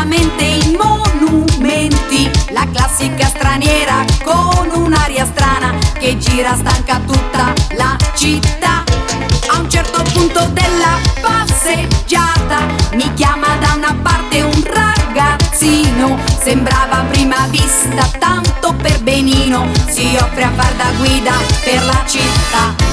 lentamente i monumenti, la classica straniera con un'aria strana che gira stanca tutta la città. A un certo punto della passeggiata mi chiama da una parte un ragazzino, sembrava a prima vista tanto per benino, si offre a far da guida per la città.